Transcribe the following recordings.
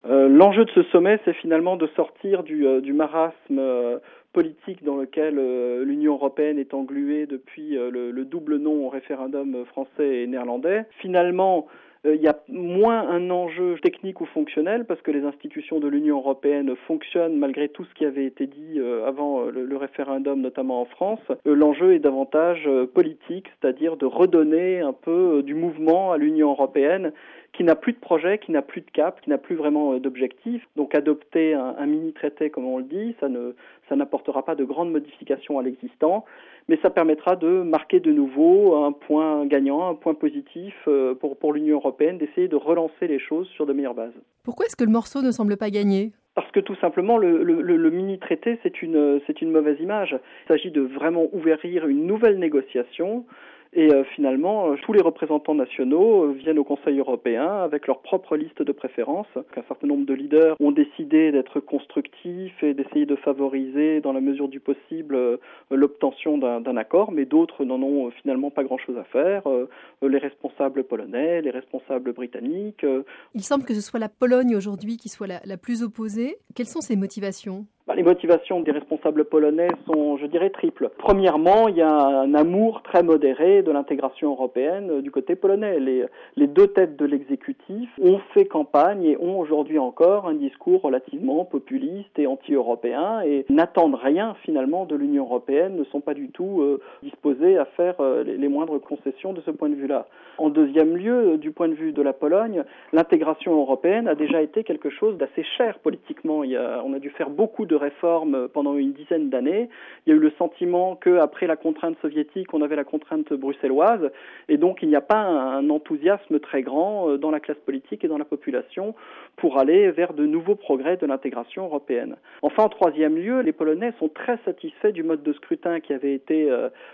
L'enjeu de ce sommet, c'est finalement de sortir du marasme politique dans lequel l'Union européenne est engluée depuis le double non au référendum français et néerlandais. Finalement, il y a moins un enjeu technique ou fonctionnel parce que les institutions de l'Union européenne fonctionnent malgré tout ce qui avait été dit avant le référendum, notamment en France. L'enjeu est davantage politique, c'est-à-dire de redonner un peu du mouvement à l'Union européenne qui n'a plus de projet, qui n'a plus de cap, qui n'a plus vraiment d'objectif. Donc adopter un mini-traité, comme on le dit, ça n'apportera pas de grandes modifications à l'existant, mais ça permettra de marquer de nouveau un point gagnant, un point positif pour l'Union européenne, d'essayer de relancer les choses sur de meilleures bases. Pourquoi est-ce que le morceau ne semble pas gagner ? Parce que tout simplement, le mini-traité, c'est une mauvaise image. Il s'agit de vraiment ouvrir une nouvelle négociation. Et finalement, tous les représentants nationaux viennent au Conseil européen avec leur propre liste de préférences. Un certain nombre de leaders ont décidé d'être constructifs et d'essayer de favoriser, dans la mesure du possible, l'obtention d'un accord, mais d'autres n'en ont finalement pas grand-chose à faire. Les responsables polonais, les responsables britanniques. Il semble que ce soit la Pologne aujourd'hui qui soit la plus opposée. Quelles sont ses motivations ? Les motivations des responsables polonais sont, je dirais, triples. Premièrement, il y a un amour très modéré de l'intégration européenne du côté polonais. Les deux têtes de l'exécutif ont fait campagne et ont aujourd'hui encore un discours relativement populiste et anti-européen et n'attendent rien finalement de l'Union européenne, ne sont pas du tout disposés à faire les moindres concessions de ce point de vue-là. En deuxième lieu, du point de vue de la Pologne, l'intégration européenne a déjà été quelque chose d'assez cher politiquement. On a dû faire beaucoup de réformes pendant une dizaine d'années. Il y a eu le sentiment qu'après la contrainte soviétique, on avait la contrainte bruxelloise, et donc il n'y a pas un enthousiasme très grand dans la classe politique et dans la population pour aller vers de nouveaux progrès de l'intégration européenne. Enfin, en troisième lieu, les Polonais sont très satisfaits du mode de scrutin qui avait été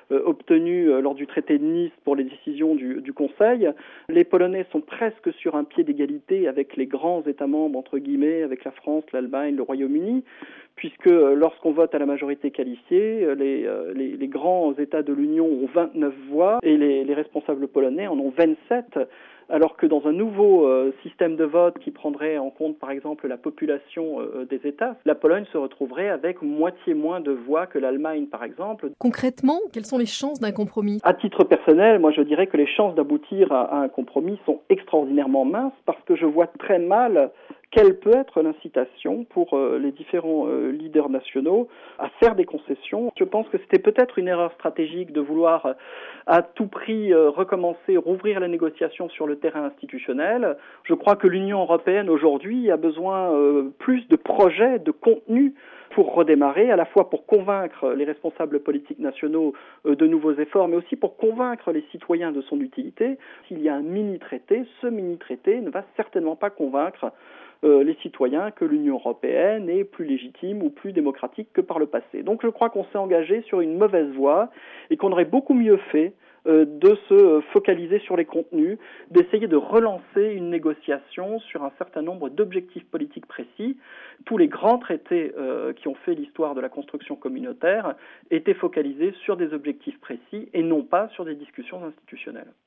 obtenu lors du traité de Nice pour les décisions du Conseil. Les Polonais sont presque sur un pied d'égalité avec les grands États membres, entre guillemets, avec la France, l'Allemagne, le Royaume-Uni, puisque lorsqu'on vote à la majorité qualifiée, les grands États de l'Union ont 29 voix et les responsables polonais en ont 27, alors que dans un nouveau système de vote qui prendrait en compte par exemple la population des États, la Pologne se retrouverait avec moitié moins de voix que l'Allemagne par exemple. Concrètement, quelles sont les chances d'un compromis ? À titre personnel, moi je dirais que les chances d'aboutir à un compromis sont extraordinairement minces parce que je vois très mal quelle peut être l'incitation pour les différents leaders nationaux à faire des concessions. Je pense que c'était peut-être une erreur stratégique de vouloir à tout prix recommencer, rouvrir la négociation sur le terrain institutionnel. Je crois que l'Union européenne aujourd'hui a besoin plus de projets, de contenu pour redémarrer, à la fois pour convaincre les responsables politiques nationaux de nouveaux efforts, mais aussi pour convaincre les citoyens de son utilité. S'il y a un mini-traité, ce mini-traité ne va certainement pas convaincre les citoyens que l'Union européenne est plus légitime ou plus démocratique que par le passé. Donc je crois qu'on s'est engagé sur une mauvaise voie et qu'on aurait beaucoup mieux fait de se focaliser sur les contenus, d'essayer de relancer une négociation sur un certain nombre d'objectifs politiques précis. Tous les grands traités qui ont fait l'histoire de la construction communautaire étaient focalisés sur des objectifs précis et non pas sur des discussions institutionnelles.